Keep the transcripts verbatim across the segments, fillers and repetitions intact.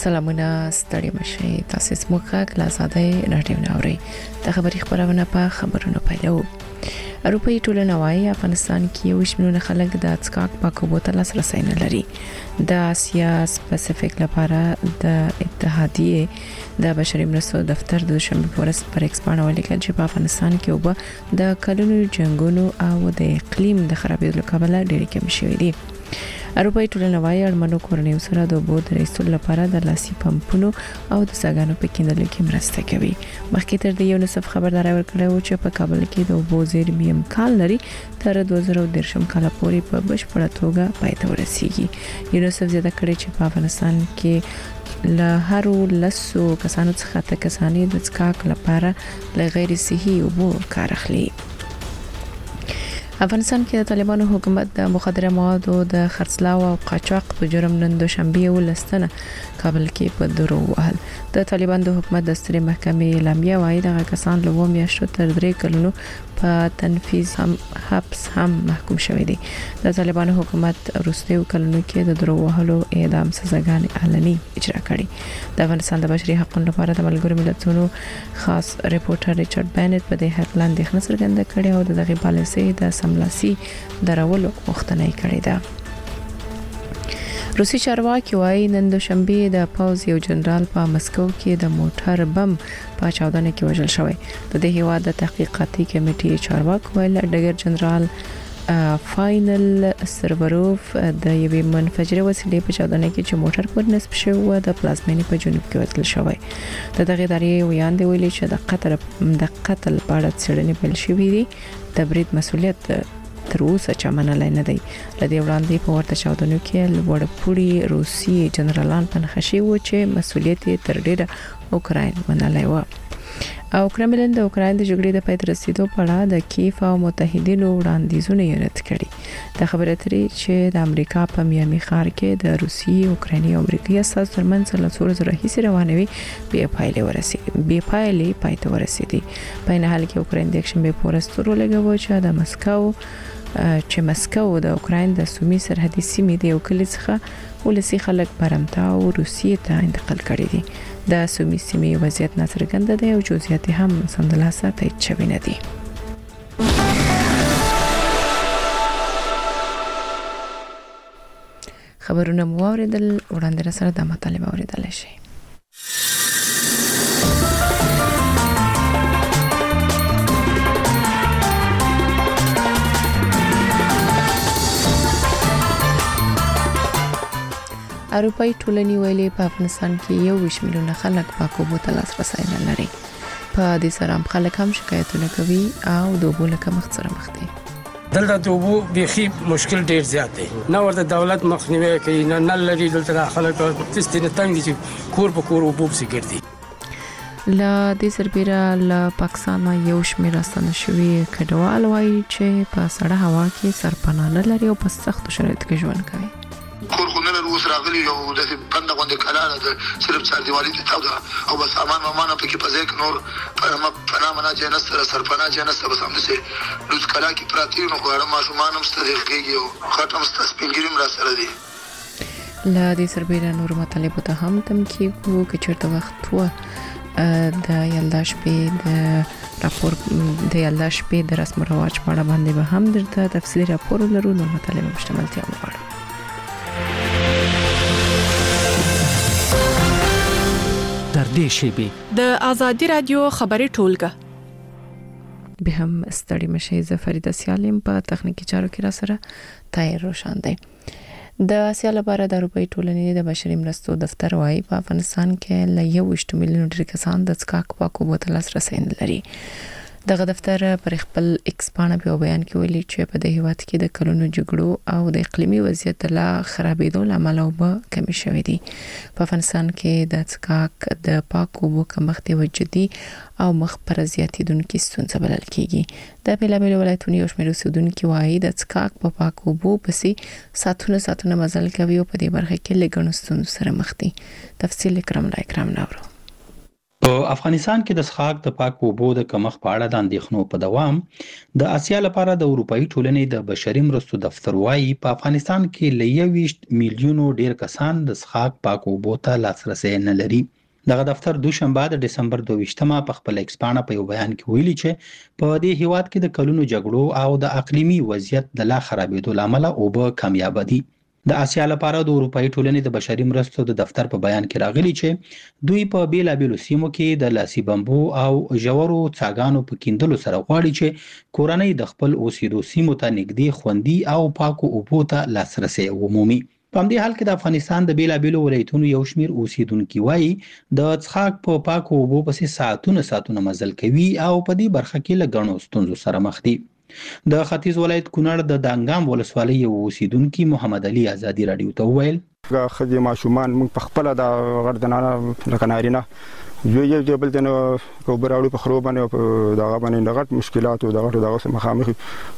سلامونه ستړي مشي تاسو سموخه کلاساده راډیو ناوړي د خبري خبرونه په خبرونو پیلو. اروپאי ټولنه وايي افغانستان کې یو شمېر خلک د څکاک پاکوبو ته لاسرسي نه لري. د آسیا سپیسیفیک لپاره د اتحادیه د بشري مرستو دفتر د شنبه پورس پر ایکس باندې ولیکل چې په افغانستان کې وب د کلونو جنگونو او د اقلیم د خرابېدو کبله ډېر کم شوی دی. اروپאי ټولنه وايي اړمنو کورنیو سره د اوبو د رسول لپاره د لاسي پمپونو او د ساګانو په کیندلو کې مرسته کوي. مخکې تر دې یو نصف خبرداري ورکړه چې په کابل کې د اوبو زیرمې امکان لري تر دوه زره دېرش کال پورې په بشپړه توګه پای ته ورسیږي. یونیسف زیاته کړی چې په افغانستان کې له هرو لسو کسانو څخه ته کسانې د څکاک لپاره له غیر صحي اوبو کار اخلي. افغانستان کې د طالبانو حکومت د مخدره موادو د خرڅلاو او قاچاق په جرم نن دوشنبه ولستنه کابل کې په درو وهل. د طالبان د حکومت د سترې محکمې اعلامیه وايي د کسان له میاشتو تر درې کلونو په تنفيذ هم حبس هم محکوم شوی دي. د طالبان حکومت وروستیو کلونو کې د درو وهلو اعدام سزاګانې اعلاني اجرا کړي. د افغانستان د بشري حقوقو لپاره د ملګرو ملتونو خاص ریپورټر ریچارډ بینټ په دې هټلان د خنصر څرګنده کړي او دغه پالیسي د سملاسي درولو غوښتنه کړې ده. روسي چارواکي وايي نن دوشنبه د پاوز یو جنرال په مسکو کې د موټر بم په چاودنه کې وژل شوی. د دې هیواد د تحقیقاتي کمیټې چارواکي ویل ډګر جنرال فاینل سربروف د یوې منفجره وسیلې په چاودنه کې چې موټر پر نسب شو د پلازمینې په جنوب کې وتل شوی. د دغه ادارې ویاند ویلي چې د قطر د قتل په اړه څېړنې پیل شوې دي. د برید مسؤلیت تر اوسه چا منلای نه دی. لدې وړاندې په ورته چاودنو کې لوړپوړي روسي جنرالان په نخښي و چې مسؤلیت تر ډیره اوکراین منلای و. او کرملین د اوکراین د جګړې د پای ته رسیدو په اړه د کیف او متحدینو وړاندیزونه یې رد کړي. د خبرې اترې چې د امریکا په میامي ښار کې د روسي اوکرایني او امریکایي اساس ترمنځ له څو ورځې راهیسې روانوي بې پایلې ورسېدې بې پایلې پای ته ورسېدې. په این حال کې اوکراین د شنبه په ورځ تر ولګو چې د مسکو چې مسکو د اوکراین د سومي سرحدي سیمې د یو کلی څخه ولسی خلک برمتا او روسیې ته انتقال کړي دي. د سومي سیمې وضعیت ناڅرګنده دی او جزئیات هم سمدلاسه تایید شوي نه دي. خبرونه مو اوریدل وړاندې سره د مطالبه اوریدل شي. اروپאי ټولنې ویلي په افغانستان کې یو ویش میلیونه خلک پاکوبو ته لاسرسي نه لري. په دې سره هم خلک هم شکایتونه کوي او د اوبو له کمښت سره مخ دي. دلته د اوبو بيخي مشکل ډیر زیات دی. نه ورته دولت مخنیوي کوي نه نه لري. دلته خلک تستنه تنګ دي چې کور په کور اوبو سي ګرځي. لا د سربېره له پاکستان یو شمېر راستنه شوی کډوال وایي چې په سړه هوا کې سرپناه نه لري او په سخت شرایطو کې ژوند کوي. کور خو نه روس راغلی او د بنده غونډه کلاله د صرف چار دیوالي ته تاو او بس سامان مامانه پکې پځې ک نور پنامه پنامه نه جنس سره سرپنا جنس بس هم سه لوز کلا کې پراتی نو غواړم ماشومان هم ستاسو کېږي او خاطر ستاسو پنګریم را سره دي. لا دې سربېره نور مطالب ته هم تم کېږي چې چرته وخت و د یلداش په د راپور د یلداش په د رسم رواج په اړه باندې به هم درته تفصیلي راپور ولرو. نو مطالب مشتملتیا وغواړو. در دې شیبې د ازادي رادیو خبري ټولګه به هم ستړي مشه ز فریده سیالم په تخنیکی چارو کې را سره تایر روشن دی. د آسیا لپاره د اروپאי ټولنې د بشري مرستو دفتر وايي په افغانستان کې ل یو ویشت میلیون ډیر کسان د څکاک پاکوبو ته لاسرسي نه لري. دغه دفتر پر خپل ایکس باندې په بیان کې ویلي چې په دې هیواد کې د کلونو جګړو او د اقلیمي وضعیت لا خرابېدو لامل او به کمی شوې دي. په افغانستان کې د څکاک د پاکوبو کمښت یو جدي او مخ پر زیاتېدونکې ستونزه بلل کېږي. د بیلابیل ولایتونو یو شمېر اوسیدونکو وایي د څکاک په پاکوبو پسې ساتونه ساتونه مزل کوي او په دې برخه کې لږ ستونزې سره مخ دي. تفصیل کرام لا کرام نورو په افغانستان کې د څښاک د پاکو اوبو د کمښت په اړه د اندېښنو په دوام د اسیا لپاره د اروپאי ټولنې د بشري مرستو دفتر وايي په افغانستان کې له یوویشت میلیونو ډیر کسان د څښاک پاکو اوبو ته لاسرسی نه لري. دغه دفتر دوشنبه د ډسمبر دوه ویشتمه په خپل ایکس پاڼه په یو بیان کې ویلي چې په دې هیواد کې د کلونو جګړو او د اقلیمي وضعیت د لا خرابېدو لامل اوبه کمیابه دي. د اسیا لپاره د اروپאי ټولنې د بشري مرستو د دفتر په بیان کې راغلي چې دوی په بیلابېلو سیمو کې د لاسي بمبو او ژورو څاګانو په کیندلو سره غواړي چې کورنۍ د خپل اوسېدو سیمو ته نږدې خوندي او پاکو اوبو ته لاسرسی ومومي. په همدې حال کې د افغانستان د بیلابېلو ولایتونو یو شمېر اوسیدونکي وایي د څښاک په پاکو اوبو پسې ساعتونه ساعتونه مزل کوي او په دې برخه کې له ګڼو ستونزو سره مخ دي. د ختیځ ولایت کونړ د دانګام ولسوالۍ یو اوسیدونکي محمد علي ازادي رادیو ته وویل خدي ماشومان موږ په خپل د غردنانه لکه نارینه یو یو د بل دنه کوبراړو په خرو باندې په دغه باندې د غټ مشکلات او د غټ دغه مخامخ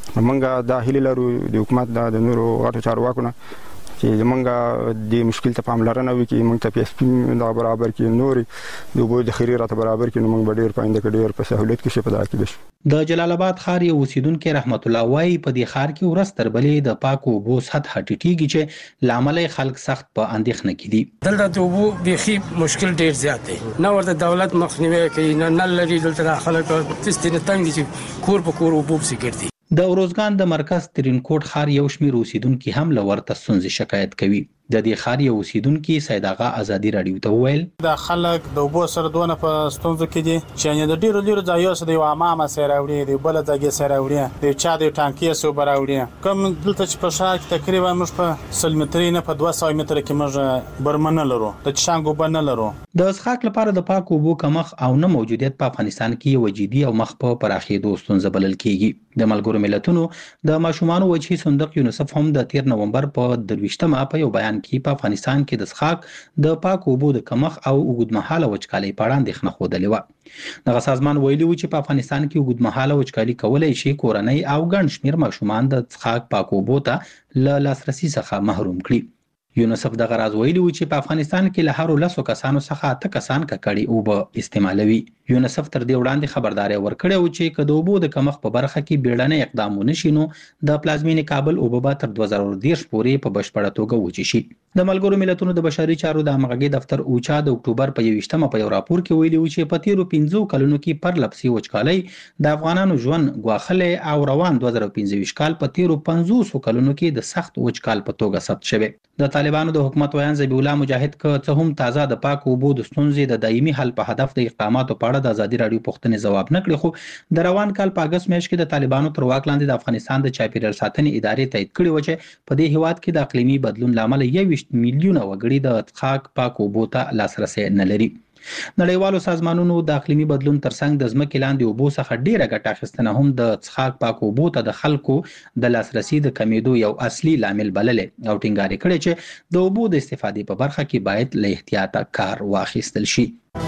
موږ د هلي لرو د حکومت د نورو غټو چارواکو نه چې موږ د مشکل ته پاملرنه وکړي موږ ته پی اس پی د برابر کې نور د اوبو د خیرات برابر کې موږ به ډیر پاینده کې ډیر په سہولت کې شي په دغه کې. د جلال آباد ښار یو اوسیدونکي رحمت الله وایي په دې ښار کې ورځ تر بلې د پاکو اوبو سطح ټیټیږي چې لامل خلک سخت په اندېښنه کې دي. دلته د اوبو بیخي مشکل ډیر زیات دی نه ورته دولت مخنیوي کوي نه نل لري دلته خلک تستینه تنګ دي چې کور په کور اوبو سي ګرځي. د اروزګان د مرکز ترینکوټ ښار یو شمېر اوسیدونکي هم له ورته ستونزې شکایت کوي. د دې ښار یو اوسیدونکي سید آغا ازادي رادیو ته وویل د خلک د اوبو سره دونه په ستونزو کې دي چې د ډیرو ډیرو ځایو سره د یو امامه سره وړي دی بل ځای سره وړي دی چا د ټانکي سره براوړي کوم دلته چې په شاک تقریبا موږ په سل متري نه په دوه سوه متر کې موږ برمنه لرو د چانګو بنه لرو. د څښاک لپاره د پاکو اوبو کمښت او نه موجودیت په افغانستان کې یو جدي او مخ په پراخېدو ستونزه بلل کېږي. د ملګرو ملتونو د ماشومانو وجهي صندوق یونیسف هم د تیر نومبر په درویشتمه په یو بیان کې په افغانستان کې د څښاک د پاکو اوبو د کمښت او اوږدمهاله وچکالۍ په اړه اندېښنه ښودلې وه. دغه سازمان ویلي و چې په افغانستان کې اوږدمهاله وچکالي کولی شي کورنۍ او ګڼ شمېر ماشومان د څښاک پاکو اوبو ته له لاسرسي څخه محروم کړي. یونیسف دغه راز ویلي و چې په افغانستان کې له هرو لسو کسانو څخه اته کسان ککړې اوبه استعمالوي. یونیسف تر دې وړاندې خبرداري ورکړې و چې که د اوبو د کمښت په برخه کې بیړنی اقدام ونه شي نو د پلازمینې کابل اوبه به تر دوه زره دېرش پورې په بشپړه توګه وچې شي. د ملګرو ملتونو د بشري چارو د همغږۍ دفتر اوچا د اکتوبر په یوویشتمه په یو راپور کې ویلي و چې په تیرو پنځو کلونو کې پرلپسې وچکالۍ د افغانانو ژوند ګواښلی او روان دوه زره پنځه ویشت کال په تیرو پنځوسو کلونو کې د سخت وچکال په توګه ثبت شوی. د طالبانو د حکومت ویان ذبیح الله مجاهد که څه هم تازه د پاکو اوبو د ستونزې د دایمي حل په هدف د اقداماتو په اړه د ازادي راډیو پوښتنې ځواب نه کړي خو د روان کال په اګست میاشت کې د طالبانو تر واک لاندې د افغانستان د چاپیریال ساتنې ادارې تایید کړي و چې په دې هیواد کې د اقلیمي بدلون لامل یوویشت میلیونه وګړي د څښاک پاکو اوبو ته لاسرسی نه لري. نړیوالو سازمانونو د اقلیمي بدلون ترڅنګ د ځمکې لاندې اوبو څخه ډیره ګټه اخیستنه هم د څښاک پاکو اوبو ته د خلکو د لاسرسي د کمیدو یو اصلي لامل بللې او ټینګار کړی چې د اوبو د استفادې په برخه کې باید له احتیاطه کار واخیستل شي.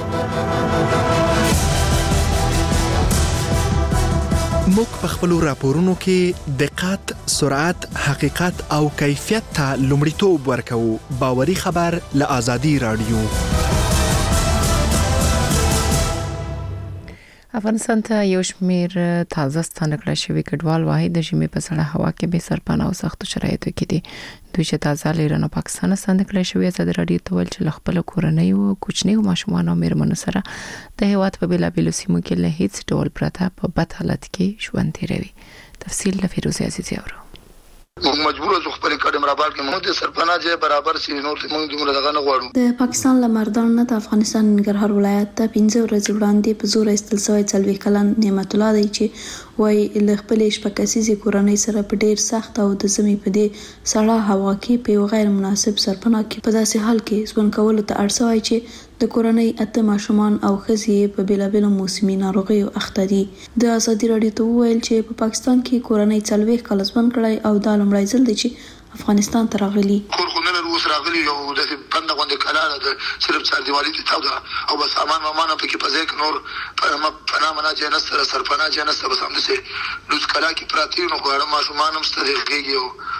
موږ په خپلو راپورونو کې دقت، سرعت، حقیقت او کیفیت ته لومړیتوب ورکوو. باوري خبر له آزادي راډیو. افغانستان ته یو شمېر تازه ستانه کړل شوي کډوال واحد د ژمي په سړه هوا کې به سرپناه او سختو شرایطو کې دي. دوی چې تازه له ایران او پاکستان ستانه کړل شوي ازادي راډیو ته ویل چې خپل کورنۍ او کوچنیو ماشومان او میرمنو سره د هیواد په بیلابېلو سیمو کې له هیڅ ډول پرته په بد حالت کې ژوند تیروي. تفصیل له فیروزه عزیزي اورو. موږ مجبور یو خپل کډم رابال کې موږ د سرپناه ځای برابر سي نور موږ دومره دغه نه غواړو. د پاکستان لمردان نه د افغانستان ننګرهار ولایت ته پنځه ورځې وړاندې په زور ایستل شوی څلوېښت کلن نعمت الله دی چې وایي له خپلې شپږ کسیزې کورنۍ سره په ډیر سخت او د ژمي په دې سړه هوا کې په یو غیر مناسب سرپناه کې په داسې حال کې ژوند کولو ته اړ شوی چې د کورنۍ اته ماشومان او ښځې په بیلابېلو موسمي ناروغیو اخته دي. د ازادي راډیو ته وویل چې په پاکستان کې کورنۍ څلوېښت کاله ژوند کړی او دا لومړی ځل دی چې افغانستان ته راغلي. کور خو نه لرو اوس راغلي یو داسې بنده غوندې کلاله ده صرف چاردیوالي دې تاو ده او بس سامان وامان هم پکې په ځای کې نور پناه مناه ځای نشته سرپناه ځای نشته بس همداسې لوڅ کلا کې پراته یو نو غواړم ماشومان هم شته دی غېږي او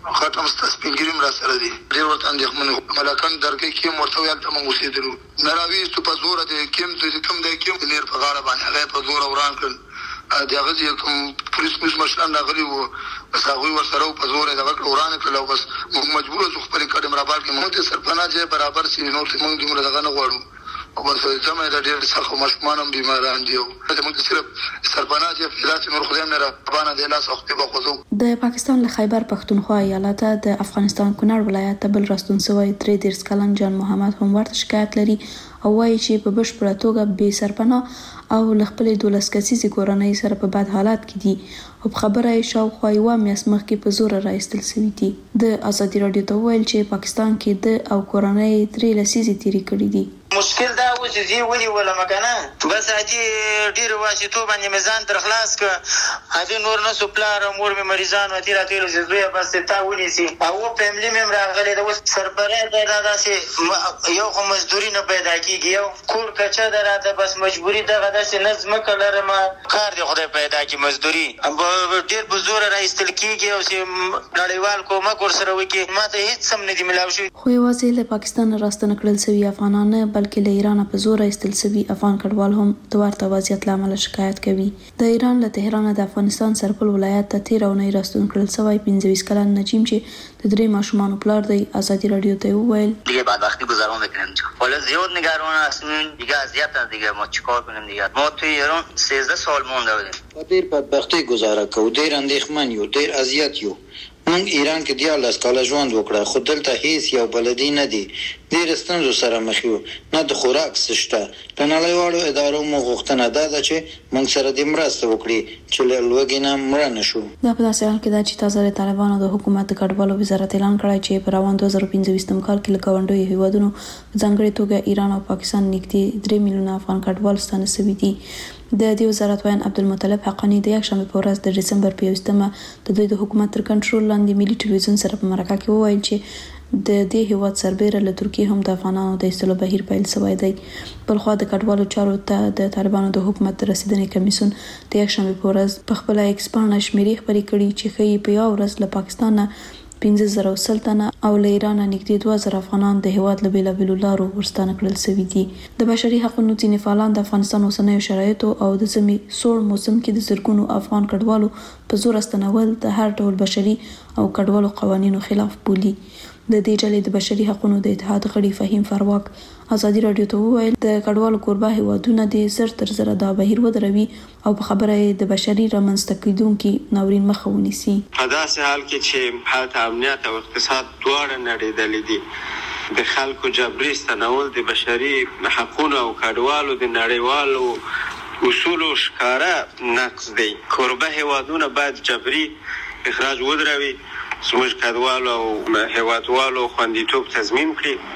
خاطر مستسپینګریم را سره دي ډیر ورته اندېښمن ملکان درکې کې مرته ویل ته موږ اوسېدلو نراوي ست په زور دي کوم د کوم د کوم نیر په غاړه باندې هغه په زور وران کړ دا غزي کوم پولیس پولیس مشران راغلي وو بس هغه ور سره په زور دغه وران کړل او بس موږ مجبور شو خپل کډم را بار کې موږ سرپنا چې برابر سي نور موږ دغه دغه نه غواړو او بس زموږ د ډېر څخه مشمانم بیماران دي موږ صرف سرپنا چې فلات نور خدای نه را باندې د لاس وخت په خوځو د پاکستان له خیبر پښتونخوا ایالت د افغانستان کونړ ولایت ته بل راستون شوی درې دیرش کلن جان محمد هم ورته شکایت لري او وايي چې په بشپړه توګه بې سرپناه او له خپلې دولس کسیزې کورنۍ سره په بد حالات کې دي او په خبره یې شاوخوا یوه میاشت مخکې په زوره راایستل شوي دي. د ازادي راډیو ته وویل چې پاکستان کې د او کورنۍ درې لسیزې تېرې کړي دي. مشکل دا و چې زی ولي ولا مکنه بس هدي ډیر واسطو باندې میزان تر خلاص ک هدي نور نه سپلار مور می مریضان و تیرا تیرو زوی بس تا ونی سي او فیملی مم راغله د سرپره د داسې یو خو مزدوري نه پیدا کیږي یو کور کچا دراته بس مجبوری دغه داسې نظم کلر ما کار دی خدای پیدا کی مزدوري ډیر بزور راایستل کیږي او چې نړیوال کومک ورسره وکي ماته هیڅ سم نه دی ملاوي شو. خو یوازې له پاکستان راستنه کړل شوی افغانان بلکې له ایران په زور ایستل شوی افغان کډوال هم د ورته وضعیت له امله شکایت کوي. د ایران له تهران د افغانستان سرپل ولایت ته تیر او نه راستون کړل شوی پنځه ویشت کلن نجیم چې د درې ماشومان پلار دی ازادي رادیو ته وویل دیگه بعد وقتی گذران بکنم حالا زیاد نگران هستیم دیگه اذیت دیگه ما چیکار کنیم دیگه ما تو ایران سیزده سال مونده بودیم ډیر بدبختی گزاره کو ډیر اندېښمن یو ډیر اذیت یو موږ ایران کې دیارلس کاله ژوند وکړه خو دلته هیڅ یو بلدي نه دی ډېر ستونزو سره مخ یو نه د خوراک شته د نړیوالو ادارو مو غوښتنه ده چې موږ سره د مرسته وکړي چې له لوږې نه مړه نشو. دا په داسې حال کې ده چې تازه د طالبانو د حکومت د کډوالو وزارت اعلان کړی چې په روان دوه زره پنځه ویشتم کال کې له ګاونډیو هیوادونو په ځانګړې توګه ایران او پاکستان نږدې درې میلیونه افغان کډوال ستانه شوي دي. د دې وزارت وایي عبدالمطلب حقانی د یکشنبه په ورځ د ډسمبر په یوولسمه د دوی د حکومت تر کنټرول لاندې ملي ټلویزیون سره په مرکه کې وویل چې د دې هیواد سربېره له ترکیې هم د افغانانو د ایستلو بهیر پیل شوی دی. بلخوا د کډوالو چارو ته د طالبانو د حکومت د رسیدنې کمیسیون د یکشنبه په ورځ په خپله ایکس پاڼه شمیرې خپرې کړي چې ښیي په یوه ورځ له پاکستان نه پنځه زره سل تنه او له ایران نږدې دوه زره افغانان د هیواد له بېلابېلو لارو ورستانه کړل شوي دي. د بشري حقونو ځینې فعالان د افغانستان اوسنیو شرایطو او د ژمي سوړ موسم کې د زرګونو افغان کډوالو په زور استنول د هر ډول بشري او کډوالو قوانینو خلاف بولي. د دې ډلې د بشري حقونو د اتحاد غړي فهیم فرواک ازادي رادیو ته وویل د کډوالو کوربه هیوادونه د زر تر زره دا بهیر ودروي او په خبره د بشري رامنځته کېدونکي ناورین مخه ونیسي. په داسې حال کې چې حالت امنیت او اقتصاد دواړه نړېدلې دي د خلکو جبري استنول د بشري حقونو او کډوالو د نړیوالو اصولو ښکاره نقض دی. کوربه هیوادونه باید جبري اخراج ودروي زموږ کډوالو او هیوادوالو خوندیتوب تضمین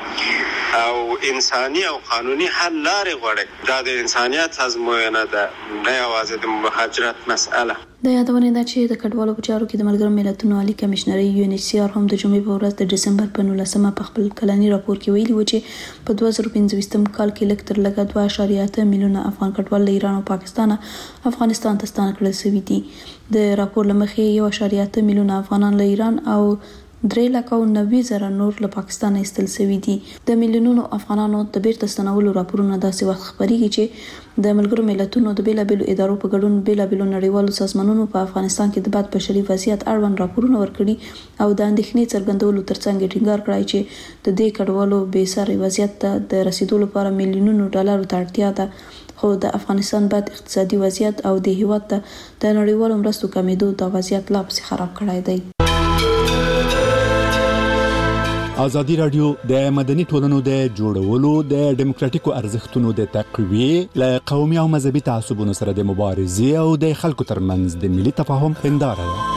کړي او انساني او قانوني حل لارې غواړي. دا د انسانیت ازموینه ده نه یوازې د مهاجرت مسئله. د یادونې ده چې د کډوالو په چارو کې د ملګرو ملتونو عالی کمشنري یو ان ایچ سی آر هم د جمعې په ورځ د ډسمبر په نولسمه په خپل کلني راپور کې ویلي و چې په دوه زره پنځه ویشتم کال کې لږ تر لږه دوه اعشاریه اته میلیونه افغان کډوال له ایران او پاکستان افغانستان ته ستانه کړل شوي دي. د راپور له مخې یو اعشاریه اته میلیونه افغانان له ایران او درې لکه او نوي زره نور له پاکستان ایستل شوي دي. د میلیونونو افغانانو د بیرته ستنولو راپورونه داسې وخت خپریږي چې د ملګرو ملتونو د بیلابېلو ادارو په ګډون بیلابېلو نړیوالو سازمانونو په افغانستان کې د بد بشري وضعیت اړوند راپورونه ورکړي او د اندېښنې څرګندولو ترڅنګ ټینګار کړی چې د دې کډوالو بې ساري وضعیت ته د رسیدو لپاره میلیونونو ډالرو ته اړتیا ده خو د افغانستان بد اقتصادي وضعیت او د هیواد ته د نړیوالو مرستو کمیدو دا وضعیت لا پسې خراب کړی دی. ازادي رادیو د مدني ټولنو د جوړولو د ډیموکراټیکو ارزښتونو د تقویې له قومي او مذهبي تعصبونو سره د مبارزې او د خلکو ترمنځ د ملي تفاهم هنداره ده.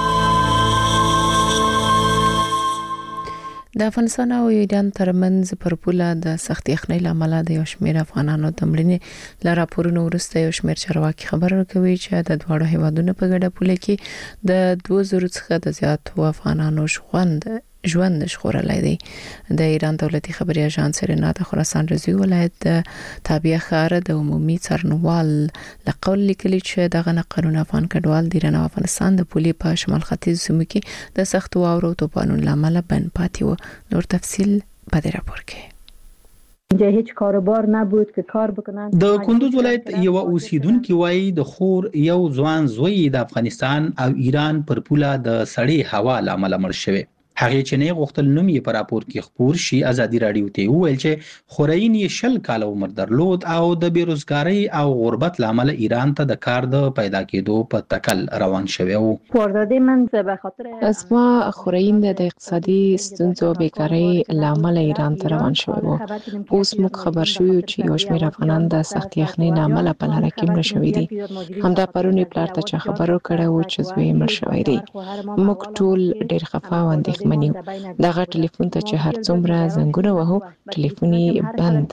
د افغانستان او ایران ترمنځ پر پوله د سخت یخنۍ لامل د یو شمېر افغانانو د مړینې له راپورونو وروسته یو شمېر چارواکي خبر ورکوي چې د دواړو هیوادونو په ګډه پوله کې د دوه زره څخه د زیاتو افغانانو ژوند ژوند ژغورلی دی. د ایران دولتي خبري اژانس رنا د خراسان رضوی ولایت د تابعه ښار د عمومي څارنوال لقول لیکلي چې دغه قانون افغان کډوال د ایران او افغانستان د پولي په شمال ختیځ سیمو کې د سخت واورو توپانونو لامل بند پاتې و. نور تفصیل په دې راپور کې. اینجا هیچ کاروبار نبود که کار بکنن. د کندوز ولایت یو اوسیدونکو وایي د خور یو ځوان زوی د افغانستان او ایران پر پوله د سړې هوا لامل مړ شوی. هغه چې نه غوښتل نوم یې په راپور کې خبر شي ازادي رادیو ته وویل چې خورین یې شل کال عمر درلود او د بیروزګاری او غربت لامل ایران ته د کار د پیدا کېدو په تکل روان شوی و. پوردادی من به خاطر اسما خورین د اقتصادي ستونزو بیکاری لامل ایران ته روان شوی و. اوس موږ خبر شوو چې یو شمېر افغانان د سخت یخنۍ لامل په لاره کې مړ شوي دي. همدا پرونی پلار ته چې خبرو کړه و چې زوی مړ شوی دی. موږ ټول ډېر خفه او اندېښمن منیو. دغه ټلیفون ته چې هر څومره زنګونه وهو ټلیفون یې بند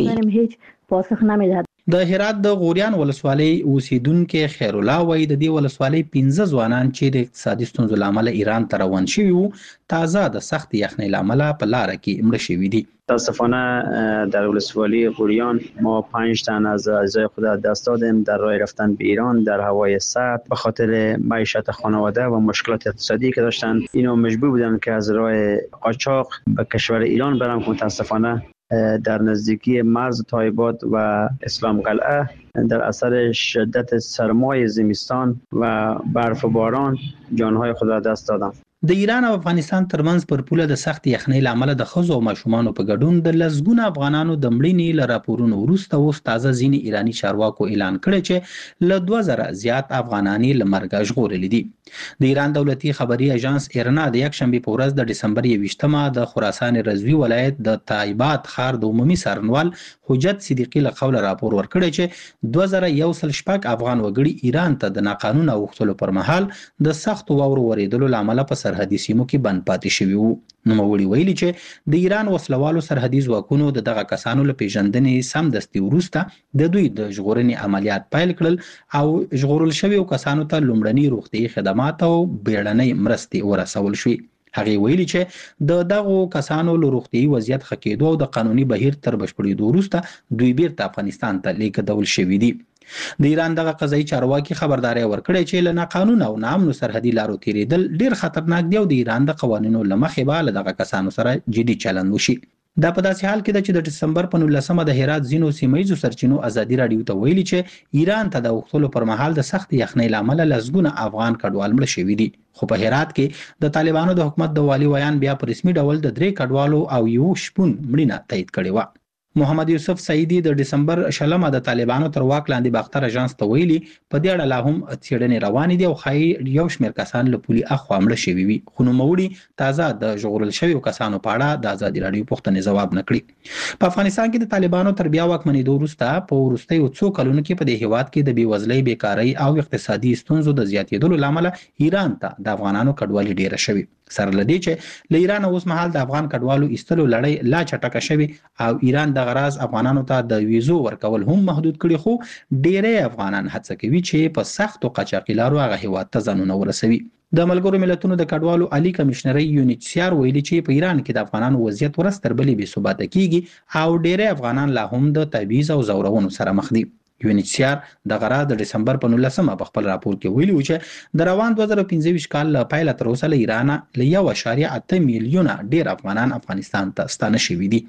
راځي. د هرات د غوریان ولسوالۍ اوسیدونکو خیر الله وایي د دې ولسوالۍ پنځه ځوانان چې د اقتصادي ستونزو لامل ایران ته روان شوي وو تازه د سخت یخنۍ لامل په لار کې مړه شوي دي. متاسفانه در ولسوالی غوریان ما پنج تن از اعضای خود دست دادیم در راه رفتن به ایران در هوای سرد به خاطر معیشت خانواده و مشکلات اقتصادی که داشتن. اینا مجبور بودن که از راه قاچاق به کشور ایران برن که متاسفانه در نزدیکی مرز تایبات و اسلام قلعه در اثر شدت سرمای زمستان و برف و باران جانهای خود را دست دادند. د ایران او افغانستان ترمنځ پر پوله د سخت یخنۍ لامل د خزو او ماشومان په ګډون د لزګونه افغانانو د مړینې ل راپورونو وروسته اوس تازه ځینی ایرانی چارواکو اعلان کړی چې ل دوه زره زیات افغانانی ل مرګ ژغورل دي. د ایران دولتي خبري اژانس ایرنا د یک شنبه په ورځ د دسمبر یویشتمه د خراسان رضوی ولایت د تایبات ښار د عمومي څارنوال حجت صدیقی له قوله راپور ورکړی چې دوه زره یو سل شپږ افغان وګړي ایران ته د ناقانونه اوښتلو پر مهال د سخت واورو ورېدلو لامل په سرحدي سیمو کې بند پاتې شوی وو. نوموړي ویلي چې د ایران وسلوالو سرحدي ځواکونو د دغه کسانو له پیژندنې سمدستي وروسته د دوی د ژغورنې عملیات پیل کړل او ژغورل شویو کسانو ته لومړني روغتیايي خدمات او بیړنۍ مرستې ورسول شوې. هغه ویلي چې د دغه کسانو له روغتیايي وضعیت ښه کېدو او د قانوني بهیر تر بشپړېدو وروسته دوی بیرته افغانستان ته لیږدول شوي دي. د ایران دغه قضایي چارواکي خبرداري ورکړې چې له ناقانونه او ناامنو سرحدي لارو تیریدل ډیر خطرناک دی او د ایران د قوانینو له مخې به له دغه کسانو سره جدي چلند وشي. دا په داسې حال کې ده چې د دسمبر په نولسمه د هرات ځینو سیمایي سرچینو ازادي رادیو ته ویلي چې ایران ته د اوښتلو پر مهال د سخت یخنۍ لامل لزګونه افغان کډوال مړه شوي دي. خو په هرات کې د طالبانو د حکومت د والي ویان بیا په رسمي ډول د درې کډوالو او یو شپون مړینه تایید کړې و. محمد یوسف سعیدی د دسمبر شلمه د طالبانو تر واک لاندې باختر اژانس ته ویلي په دې اړه لا هم څېړنې روانې دي او ښایي یو شمېر کسان له پولي اخوا مړه شوي وي. خو نوموړي تازه د ژغورل شویو کسانو په اړه د ازادي راډیو پوښتنې ځواب نه کړي. په افغانستان کې د طالبانو تر بیا واکمنېدو وروسته په وروستیو څو کلونو کې په دې هیواد کې د بېوزلۍ بیکارۍ او اقتصادي ستونزو د زیاتېدلو له امله ایران ته د افغانانو کډوالي ډیره شوې. سره لدی چې له ایران اوس مهال د افغان کډوالو ایستلو لړۍ لا چټکه شوی او ایران د غراز افغانانو ته د ویزو ورکول هم محدود کړي. خو ډېرې افغانان هڅه کوي چې په سختو قاچاقي لارو هغه هیواد ته ځانونه ورسوي. د ملګرو ملتونو د کډوالو عالی کمشنري یونیچسیار ویلي چې په ایران کې د افغانانو وضعیت ورځ تر بلې بې ثباته کیږي او ډېرې افغانان لا هم د تبعیض او زورونو سره مخ دي. یونیچسیار د غرا د دسمبر په نولسمه په خپل راپور کې ویلي و چې د روان دوه زره پنځه ویشت کال له پیله تر اوسه له ایران له یو اعشاریه اته میلیونه ډیر افغانان افغانستان ته ستانه شوي دي.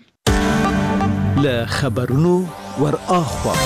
له خبرونو ور اخوا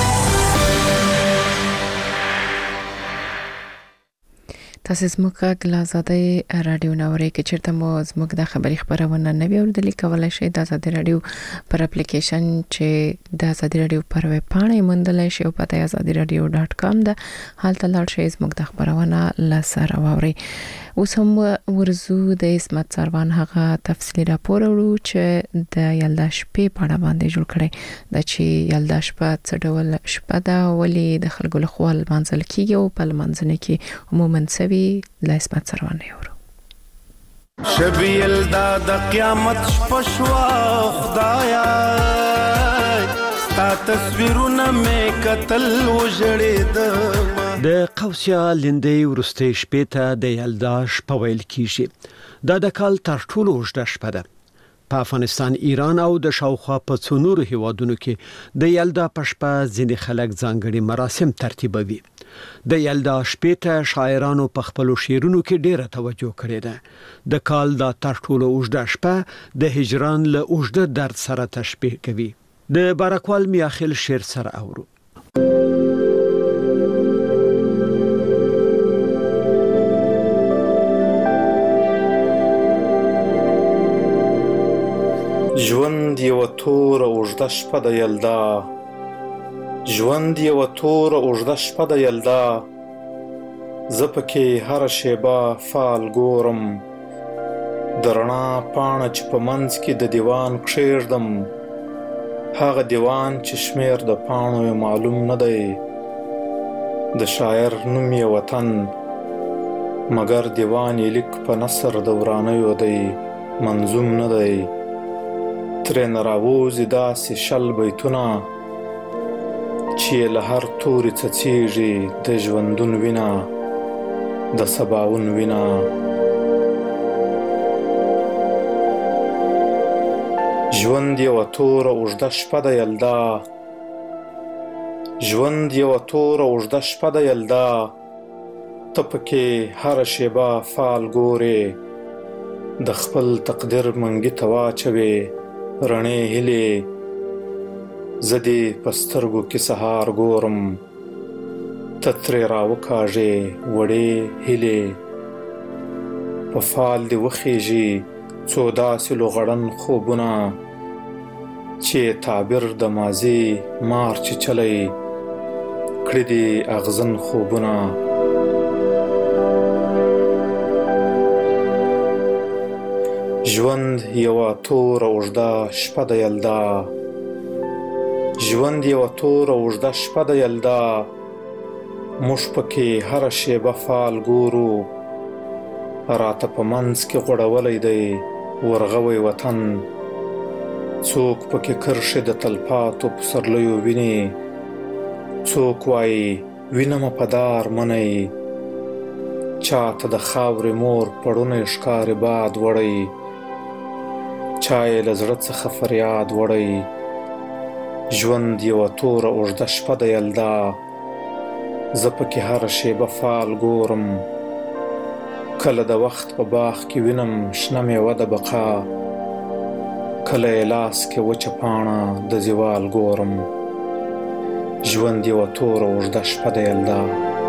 تاسو زموږه غلازاده رادیو نورې کې چیرته مو زموږ د خبري خبرونه نه وي اوردلی کولای شئ د آزادي رادیو پر اپلیکیشن چې د آزادي رادیو پر ویب پاڼه موندلای شئ او پته آزادي رادیو ډاټ کام ده. حالت لاړ شئ زموږ د خبرونه لسره واوري. اوس هم ورزو د اسمت سروان هغه تفصیلی راپور ورو چې د یلدا شپې په اړه باندې جوړ کړي د چې یلدا شپه څه ډول شپه ده ولې د خلکو له خوا منځل کیږي او په منځنه کې عموما سوي لا اسمت سروان یورو. شبی یلدا د قیامت شپه شوا خدایا ستا تصویرونه مې قتل وژړېدم د قوسیا لندې ورستۍ شپې ته د یلدا شپه ویل کیږي. دا د کال تر ټولو اوږده شپه ده. په افغانستان، ایران او د شاوخوا په څو نورو هیوادونو کې د یلدا په شپه ځینې خلک ځانګړي مراسم ترتیبوي. د یلدا شپې ته شاعرانو په خپلو شعرونو کې ډېره توجه کړې ده. د کال دا تر ټولو اوږده شپه د هجران له اوږده درد سره تشبیه کوي. د بارکوال میاخیل شعر سره اورو. ژوند یو تور اوږده شپه د یلدا، ژوند یو تور اوږده شپه د یلدا، زه پکې هر شیبه فال ګورم، د رڼا پاڼه چې په منځ کې د دیوان کښېږدم، هغه دیوان چې شمیر د پاڼو یې معلوم نه دی، د شاعر نوم یې وطن، مګر دیوان یې لیک په نثر د ورانیو دی، منظوم نه دی. ترې نه راوځي داسې شل بیتونه چې له هر توري څڅېږي د ژوندون وینه، د سباوون وینه. ژوند یوه توره اوږده شپه د یلدا، ژوند یوه توره اوږده شپه د یلدا، ته پکې هره شیبه فال ګورې، د خپل تقدیر منګي ته واچوې رڼې هیلې، زه دې په سترګو کې سهار ګورم، ته ترې راوکاږې وړې هیلې، په فال دې وخیږي څو داسې لوغړن خوبونه، چې تعبیر د ماضي مار چې چلی کړي دي اغزن خوبونه. ژوند یوه توره اوږده شپه د یلدا، ژوند یوه توره اوږده شپه د یلدا، موږ پکې هره شیبه فال ګورو، راته په منځ کې غوړولی دی ورغوی وطن، څوک پکې کرښې د تلپاتو پسرلیو ویني، څوک وایي وینمه په دار منی، چاته د خاورې مور پړونی ښکاري باد وړی، چا یې له زړه څخه فریاد وړی. ژوند یوه توره اوږده شپه د یلدا، زه پکې هره شیبه فال ګورم، کله د وخت په باغ کې وینم شنه میوه د بقا، کله یې لاس کې وچه پاڼه د زوال ګورم. ژوند یوه توره اوږده شپه د یلدا.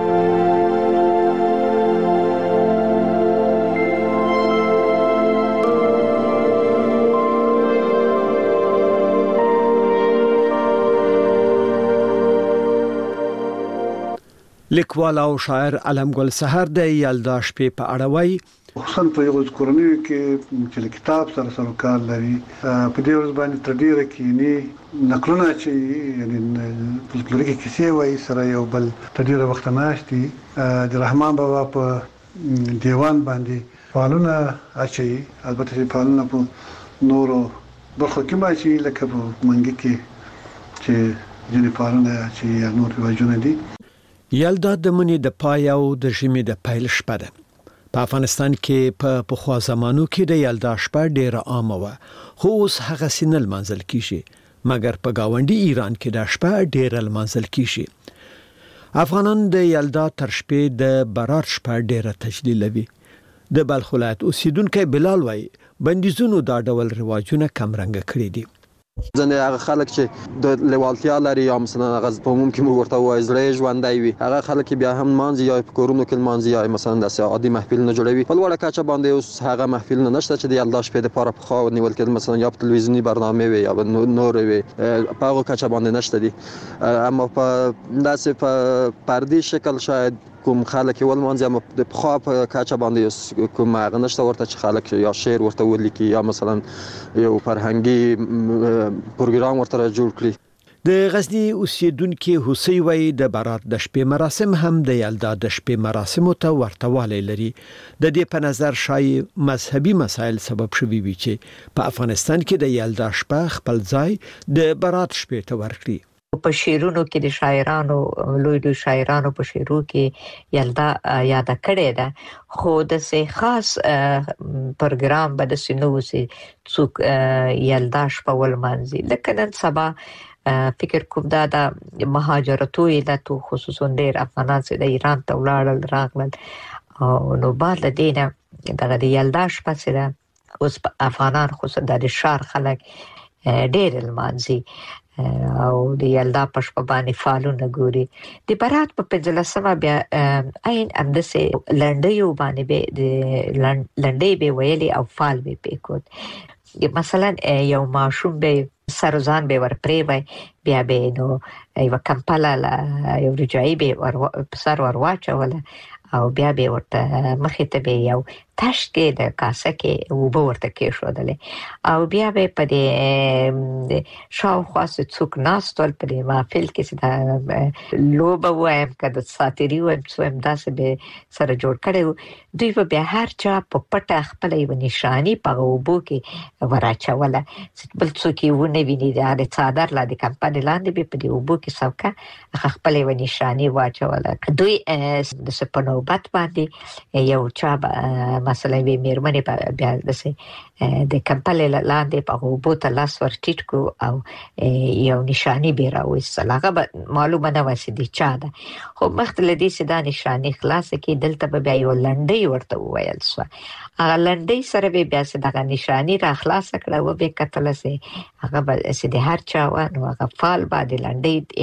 لیکوال او شاعر علم ګل سحر د یلدا شپې په اړه وایي: خصوصا په یو کورنیو کې چې کتاب سره سروکار لري، په دې ورځ باندې تر ډیره کینی نقلونه چې یعنی فولکلوریکي کیسې وایي سره یو بل تر ډیره وخت ناشتي د رحمان بابا په دیوان باندې فعالونه اچي، البته فعالونه په نورو برخو کې ماشي لکه په منګي کې چې ځینې فعالونه چې نور واجونه دي. یلدا د مني د پای او د ژمي د پیل شپه ده. په افغانستان کې په پخوا زمانو کې د یلدا شپه ډیره عامه وه، خو اوس هغه سینه لمانځل کیږي، مګر په گاونډي ایران کې د شپه ډیره لمانځل کیږي. افغانان د یلدا تر شپې د برات شپه ډیره تجلیلوي. د بلخ ولایت اوسیدونکی بلال وایي بندیزونو دا ډول رواجونه کمرنګه کړي دي. ځنې هغه خلک چې د لیوالتیا لري یا مثلا هغه په عموم کې موږ ورته وایو زړه ژوندی وي، هغه خلک بیا هم لمانځي یا په کورونو کې لمانځي یا مثلا داسې عادي محفلونه جوړوي. په لوړه کچه باندې اوس هغه محفلونه نشته چې د یلدا شپې دپاره پخوا نیول کېدل، مثلا یا په تلویزیوني برنامې وي یا نورې وي، په هغو کچه باندې نشته دي. اما په داسې په فردي شکل شاید کوم خلک یې ولمانځي، اما د پخوا په کچه باندې کوم هغه نشته ورته چې خلک یا شعر ورته ولیکي یا مثلا یو فرهنګي پروګرام ورته جوړ کړي. د غزنی اوسیدونکي حسین وایي د برات د شپې مراسم هم د یلدا د شپې مراسمو ته ورته والی لري. د دې په نظر شایي مذهبي مسایل سبب شوي وي چې په افغانستان کې د یلدا شپه خپل ځای د برات شپې ته ورکړي. په شعرونو کې د شاعرانو لوی لوی شاعرانو په شعرو کې یلدا یاد کړی ده خو د سه خاص پروګرام به د سينو سي څوک یلدا شپول مانځي لکه نن سبا فکر کوم دا د مهاجرتو علت خصوصا ډېر افغانان چې د ایران ته ولاړل راغلل او نو بعد دینه دغه د یلدا شپه سره اوس افغانان خصوصا د شهر خلک ډېر المانځي او د یلدا پښپ باندې فالونه ګوري د برات په پنځلسمه بیا عین اندسه لنډیو باندې به د لنډی به ویلي او فال به پکود مثلا یو ماشوم به سرزان به ورپرې وای بیا به نو یو کمپاله یو رجای به ور سر ور واچول او بیا به ورته مخې ته به یو تشکې د کاسه کې وبو ورته کې شودلې او بیا به په دې شاو خاص څوک ناستول په دې محفل کې چې دا لوبه وایم کده ساتيري وایم څوم داسې به سره جوړ کړو دوی په بیا هر چا په پټه خپل یو نشانی په وبو کې وراچوله بل څوک یې ونه ویني دا د څادر لا د کمپاني لاندې به په دې وبو کې څوکا خپل یو نشانی واچوله دوی د سپنوبت باندې یو چا مثلا به میرمنې په بیا دسه د کمپل لاندې په وبو لاس ور ټیټ کو او یو نشانی به راوځل هغه معلومه نه وسی دي چا ده خو مختل دي چې دا نشانی خلاص کې دلته به بیا یو لنډي ورته وویل سو هغه لنډي سره به بیا چې دا نشانی را خلاص کړه و به کتل سي هغه به چې د هر چا و نو هغه فال باندې لنډي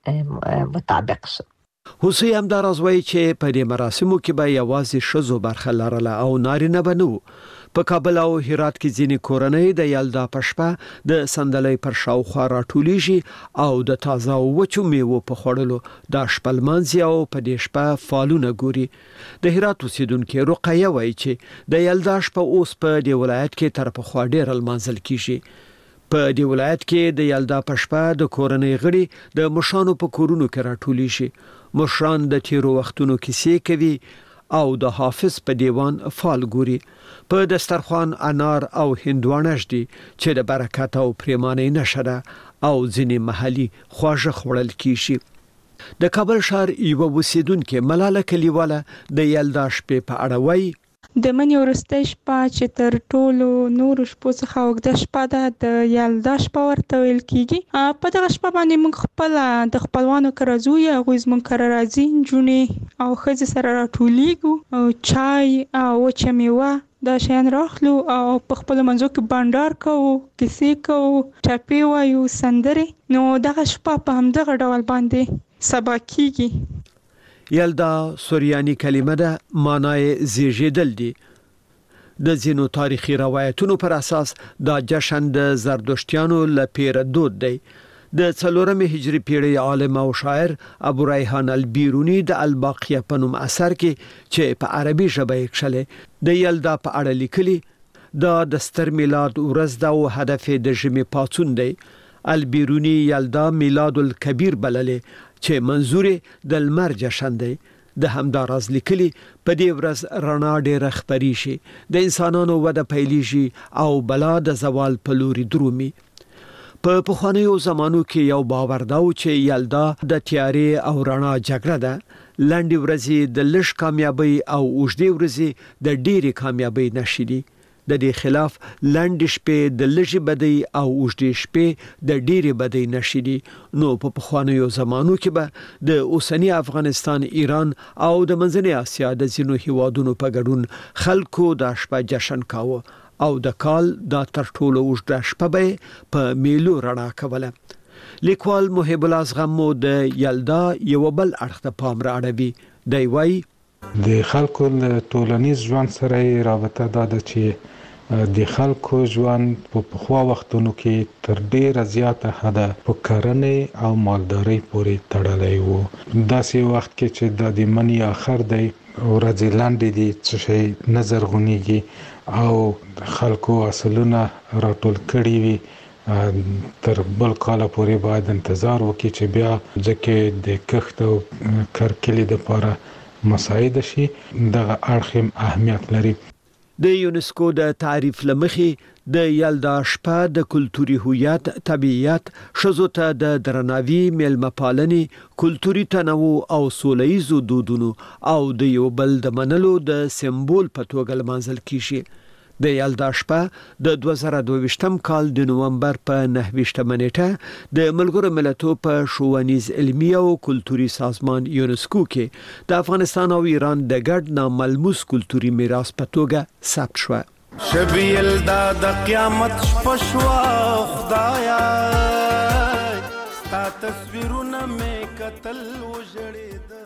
هغه مطابق سو حسین همداراز وایي چې په دې مراسمو کې به یوازې شزو برخه لرله او نارینه به نه په کابل او هرات کې ځینې کورنۍ د یلدا پښپا د سندلۍ پر شاوخوا راټولیږي او د تازه وچو میوو په خوړلو د شپلمنځي او په دې شپه فالونه ګوري د هرات اوسیدونکو رقیه وایي چې د یلدا شپه اوس په دې ولایت کې تر په خوا ډیر المنزل کیږي په دې ولایت کې د یلدا پښپا د کورنۍ غړي د مشانو په کورونو کې راټولیږي مشران د تیرو وختونو کیسې کوي او د حافظ په دیوان فال ګوري په دسترخوان انار او هندوانه شدي چې د برکت او پریمانه نشره او ځینې محلي خواږه خوړل کیږي د کابل شهر یو وسیدونکو ملاله کلیواله د یلدا شپې په اړه وایي د منی ورسته شپه چې تر ټولو نور شپو څخه وګد شپه ده د یلدا شپه ورته ویل کیږي په دغه شپه باندې موږ خپل د خپلوانو کرازو یا غوښ موږ کر راځي جونې او خځه سره راټولیږو او چای او چمیوه دا شین راخلو او په خپل منځو کې بانډار کوو کیسې کوو ټاپی وایو سندري نو دغه شپه په همدغه ډول باندې سبا کیږي یلدا سوریانی کلمه ده معنای زیږیدل دي د ځینو تاریخي روایتونو پر اساس دا جشن د زردشتیانو لپاره دود دی د څلورمې هجری پیړۍ عالم او شاعر ابو ریحان البیرونی د الباقیه په نوم اثر کې چې په عربي ژبه یې کړل د یلدا په اړه لیکلي دا د ستر میلاد ورځ ده او هدف د ژمي پاتون دی البیرونی یلدا میلاد الکبیر بللې چې منظور د لمر جشن دی د همداراز لیکلي په دې ورځ رڼا ډېر خبري شي د انسانانو وده پیلېږي او بلا د زوال په لوري درومي په پخوانیو زمانو کې یو باور دا و چې یلدا د تیارې او رڼا جګړه ده لنډي ورځې د لږ کامیابی او اوږدې ورځې د ډېرې کامیابی نشي دي د دې خلاف لنډ شپې د لږې بدی او اوږدې شپې د ډېرې بدی نشي دي نو په پخوانیو زمانو کې به د اوسنی افغانستان ایران او د منځنۍ اسیا د ځینو هیوادونو په ګډون خلکو د شپه جشن کاوه او د کال د تر ټولو اوږده شپه به په میلو رڼا کوله لیکوال محب الله زغمو د یلدا یو بل اړخ ته پام راړوي دی وایي د خلکو له ټولنیز ژوند سره رابطه ده چې د خلکو ژوند په پخوا وختونو کې تر ډیره زیاته حده په کرنې او مالدارۍ پورې تړلی وو داسې وخت کې چې د منی آخر دی ورځې لاندې دي څه شی نه زرغونیږي او خلکو اصلونه راټول کړي وي تر بل کاله پورې باید انتظار وکړي چې بیا ځکه د کښت او کرکلې لپاره مساعد شي دغه اړخ اهمیت لري د یونسکو د تعریف لمخې د یلدا شپه د کلتوري هویت، طبیعت، ښځو ته د درناوي، میلمه پالنې، کلتوري تنوع او سولهییزو دودونو او د یو بل د منلو د سمبول په توګه لمانځل کیږي. د یلدا شپه د دوه زره دوه ویشتم کال د نومبر په نهه ویشتمه نیټه د ملګرو ملتونو په ښوونیز علمي او کلتوري سازمان یونسکو کې د افغانستان او ایران د ګډ ناملموس کلتوري میراث په توګه ثبت شوه. شبي یلدا د قیامت شپه شوه خدایا ستا تصویرونه مې کتل وژړېده.